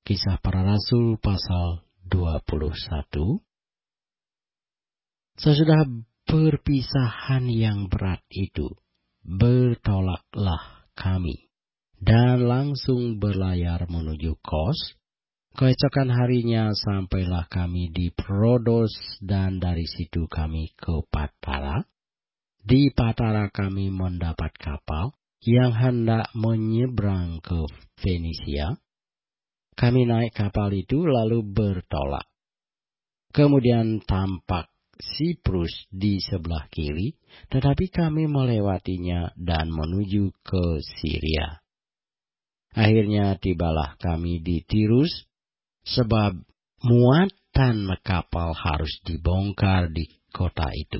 Kisah Para Rasul pasal 21. Sesudah perpisahan yang berat itu, bertolaklah kami dan langsung berlayar menuju Kos. Keesokan harinya sampailah kami di Rodos dan dari situ kami ke Patara. Di Patara kami mendapat kapal yang hendak menyeberang ke Fenisia. Kami naik kapal itu lalu bertolak. Kemudian tampak Siprus di sebelah kiri, tetapi kami melewatinya dan menuju ke Syria. Akhirnya tibalah kami di Tirus, sebab muatan kapal harus dibongkar di kota itu.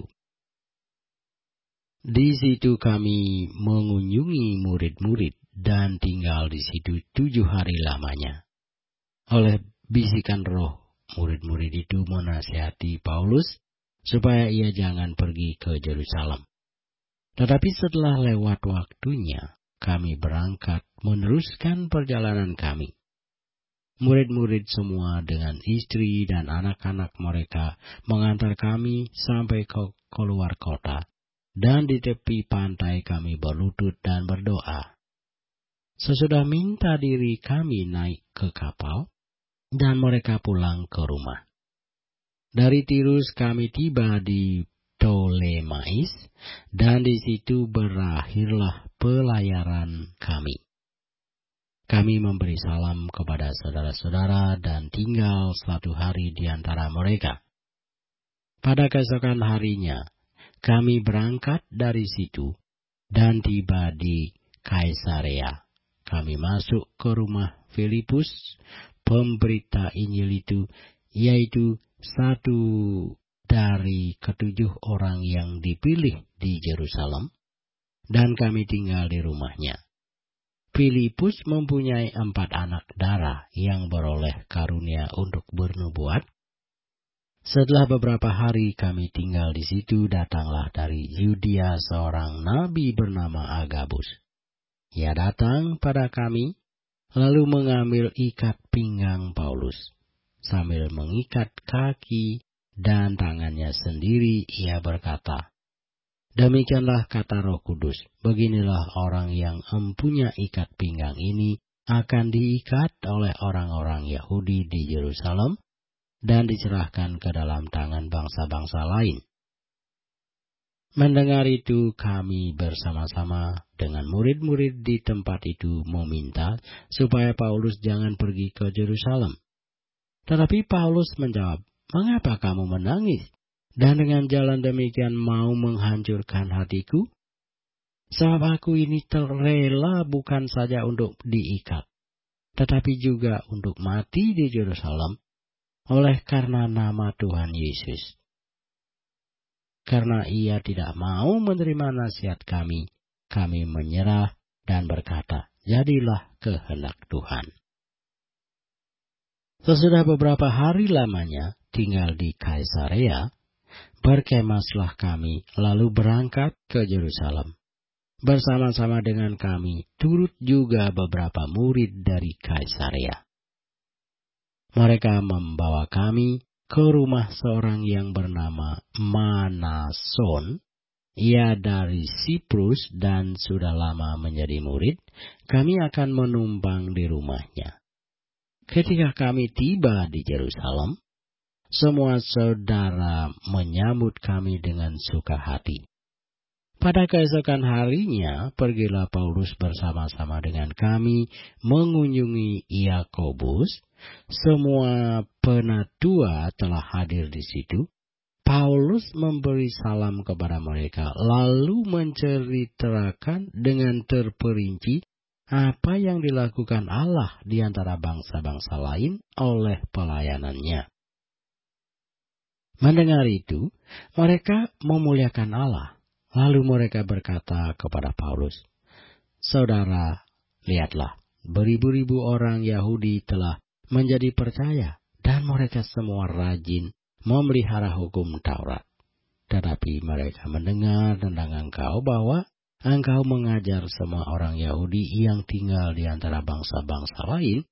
Di situ kami mengunjungi murid-murid dan tinggal di situ 7 hari lamanya. Oleh bisikan roh, murid-murid itu menasihati Paulus supaya ia jangan pergi ke Yerusalem. Tetapi setelah lewat waktunya, kami berangkat meneruskan perjalanan kami. Murid-murid semua dengan istri dan anak-anak mereka mengantar kami sampai ke keluar kota, dan di tepi pantai kami berlutut dan berdoa. Sesudah minta diri kami naik ke kapal, dan mereka pulang ke rumah. Dari Tirus kami tiba di Ptolemais, dan di situ berakhirlah pelayaran kami. Kami memberi salam kepada saudara-saudara dan tinggal 1 hari di antara mereka. Pada keesokan harinya, kami berangkat dari situ dan tiba di Kaisarea. Kami masuk ke rumah Filipus, pemberita Injil itu, yaitu satu dari 7 orang yang dipilih di Yerusalem, dan kami tinggal di rumahnya. Filipus mempunyai 4 anak darah yang beroleh karunia untuk bernubuat. Setelah beberapa hari kami tinggal di situ, datanglah dari Yudea seorang nabi bernama Agabus. Ia datang pada kami, lalu mengambil ikat pinggang Paulus. Sambil mengikat kaki dan tangannya sendiri, ia berkata, "Demikianlah kata Roh Kudus, beginilah orang yang mempunyai ikat pinggang ini akan diikat oleh orang-orang Yahudi di Yerusalem dan diserahkan ke dalam tangan bangsa-bangsa lain." Mendengar itu, kami bersama-sama dengan murid-murid di tempat itu meminta supaya Paulus jangan pergi ke Yerusalem. Tetapi Paulus menjawab, "Mengapa kamu menangis? Dan dengan jalan demikian mau menghancurkan hatiku? Sebab aku ini rela bukan saja untuk diikat, tetapi juga untuk mati di Yerusalem oleh karena nama Tuhan Yesus." Karena ia tidak mau menerima nasihat kami menyerah dan berkata, "Jadilah kehendak Tuhan." Sesudah beberapa hari lamanya tinggal di Kaisarea, berkemaslah kami lalu berangkat ke Yerusalem. Bersama-sama dengan kami turut juga beberapa murid dari Kaisarea. Mereka membawa kami ke rumah seorang yang bernama Manason. Ia dari Siprus dan sudah lama menjadi murid. Kami akan menumpang di rumahnya. Ketika kami tiba di Yerusalem, semua saudara menyambut kami dengan suka hati. Pada keesokan harinya, pergilah Paulus bersama-sama dengan kami mengunjungi Yakobus. Semua penatua telah hadir di situ. Paulus memberi salam kepada mereka, lalu menceritakan dengan terperinci apa yang dilakukan Allah di antara bangsa-bangsa lain oleh pelayanannya. Mendengar itu, mereka memuliakan Allah. Lalu mereka berkata kepada Paulus, "Saudara, lihatlah, beribu-ribu orang Yahudi telah menjadi percaya, dan mereka semua rajin memelihara hukum Taurat. Tetapi mereka mendengar tentang engkau bahwa engkau mengajar semua orang Yahudi yang tinggal di antara bangsa-bangsa lain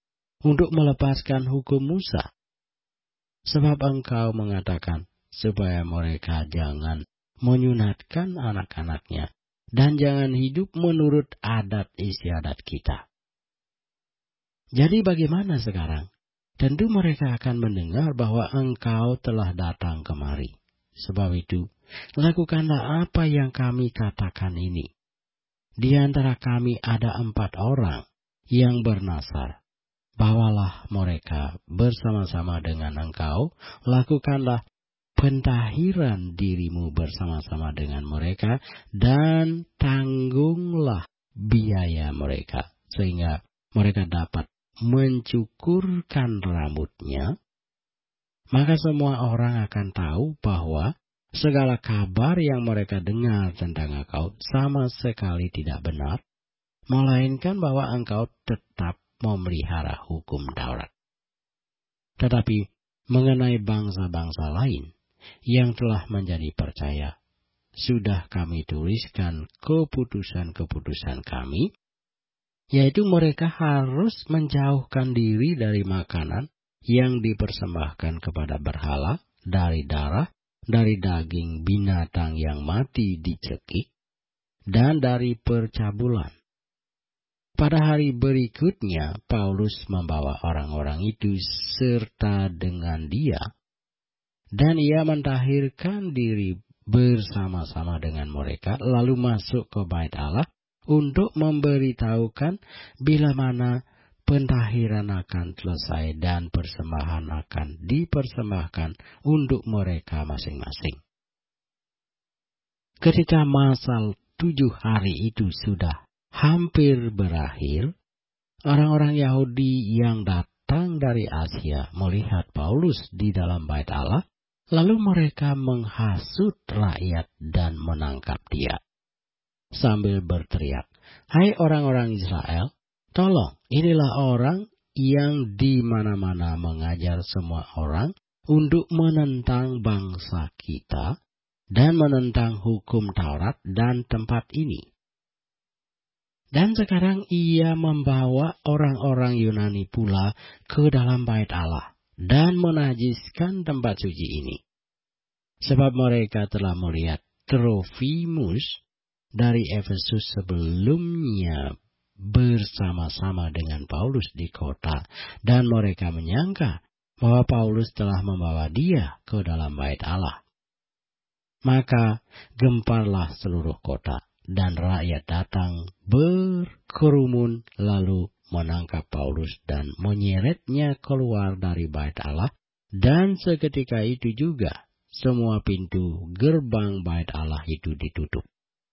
untuk melepaskan hukum Musa? Sebab engkau mengatakan supaya mereka jangan menyunatkan anak-anaknya dan jangan hidup menurut adat istiadat kita. Jadi bagaimana sekarang? Tentu mereka akan mendengar bahwa engkau telah datang kemari. Sebab itu, lakukanlah apa yang kami katakan ini. Di antara kami ada 4 orang yang bernasar. Bawalah mereka bersama-sama dengan engkau, lakukanlah pentahiran dirimu bersama-sama dengan mereka, dan tanggunglah biaya mereka, sehingga mereka dapat mencukurkan rambutnya. Maka semua orang akan tahu bahwa segala kabar yang mereka dengar tentang engkau sama sekali tidak benar, melainkan bahwa engkau tetap memelihara hukum Taurat. Tetapi mengenai bangsa-bangsa lain yang telah menjadi percaya, sudah kami tuliskan keputusan-keputusan kami, yaitu mereka harus menjauhkan diri dari makanan yang dipersembahkan kepada berhala, dari darah, dari daging binatang yang mati dicekik, dan dari percabulan. Pada hari berikutnya, Paulus membawa orang-orang itu serta dengan dia, dan ia mentahirkan diri bersama-sama dengan mereka, lalu masuk ke bait Allah untuk memberitahukan bila mana pentahiran akan selesai dan persembahan akan dipersembahkan untuk mereka masing-masing. Ketika masa 7 hari itu sudah hampir berakhir, orang-orang Yahudi yang datang dari Asia melihat Paulus di dalam bait Allah, lalu mereka menghasut rakyat dan menangkap dia. Sambil berteriak, "Hai orang-orang Israel, tolong, inilah orang yang di mana-mana mengajar semua orang untuk menentang bangsa kita dan menentang hukum Taurat dan tempat ini. Dan sekarang ia membawa orang-orang Yunani pula ke dalam bait Allah dan menajiskan tempat suci ini. Sebab mereka telah melihat Trofimus dari Efesus sebelumnya bersama-sama dengan Paulus di kota, dan mereka menyangka bahwa Paulus telah membawa dia ke dalam bait Allah. Maka gemparlah seluruh kota, dan rakyat datang berkerumun lalu menangkap Paulus dan menyeretnya keluar dari bait Allah, dan seketika itu juga semua pintu gerbang bait Allah itu ditutup.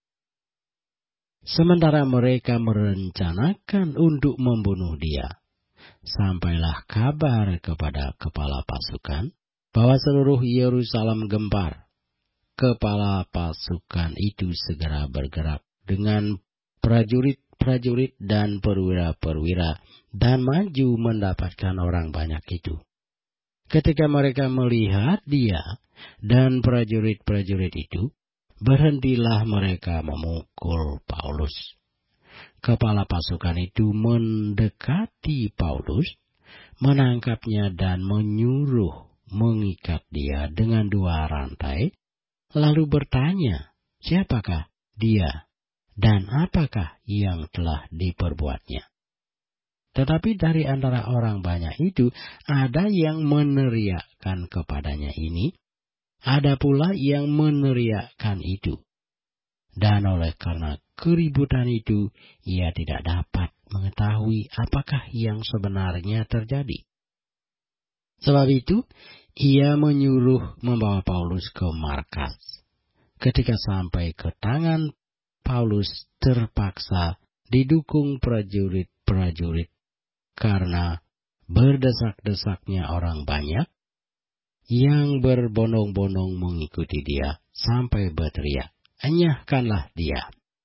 Sementara mereka merencanakan untuk membunuh dia, sampailah kabar kepada kepala pasukan bahwa seluruh Yerusalem gempar. Kepala pasukan itu segera bergerak dengan prajurit-prajurit dan perwira-perwira dan maju mendapatkan orang banyak itu. Ketika mereka melihat dia dan prajurit-prajurit itu, berhentilah mereka memukul Paulus. Kepala pasukan itu mendekati Paulus, menangkapnya dan menyuruh mengikat dia dengan 2 rantai, lalu bertanya, siapakah dia dan apakah yang telah diperbuatnya. Tetapi dari antara orang banyak itu, ada yang meneriakkan kepadanya ini, ada pula yang meneriakkan itu. Dan oleh karena keributan itu, ia tidak dapat mengetahui apakah yang sebenarnya terjadi. Sebab itu, ia menyuruh membawa Paulus ke markas. Ketika sampai ke tangan Paulus, terpaksa didukung prajurit-prajurit karena berdesak-desaknya orang banyak yang berbondong-bondong mengikuti dia sampai berteriak, "Enyahkanlah dia."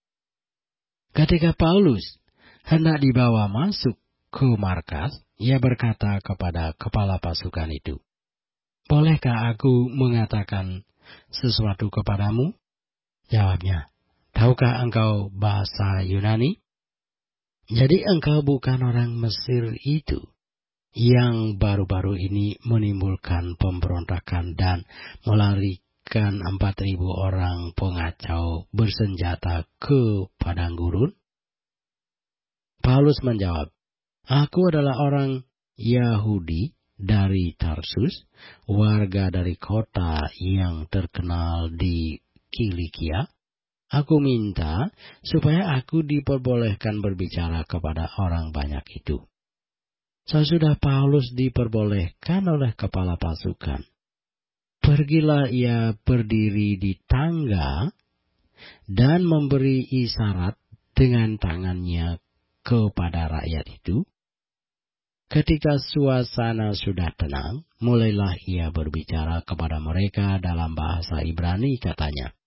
Ketika Paulus hendak dibawa masuk ke markas, ia berkata kepada kepala pasukan itu, "Bolehkah aku mengatakan sesuatu kepadamu?" Jawabnya, "Tahukah engkau bahasa Yunani? Jadi engkau bukan orang Mesir itu?" yang baru-baru ini menimbulkan pemberontakan dan melarikan 4.000 orang pengacau bersenjata ke padang gurun? Paulus menjawab, "Aku adalah orang Yahudi dari Tarsus, warga dari kota yang terkenal di Kilikia. Aku minta supaya aku diperbolehkan berbicara kepada orang banyak itu." Sesudah Paulus diperbolehkan oleh kepala pasukan, pergilah ia berdiri di tangga dan memberi isyarat dengan tangannya kepada rakyat itu. Ketika suasana sudah tenang, mulailah ia berbicara kepada mereka dalam bahasa Ibrani, katanya,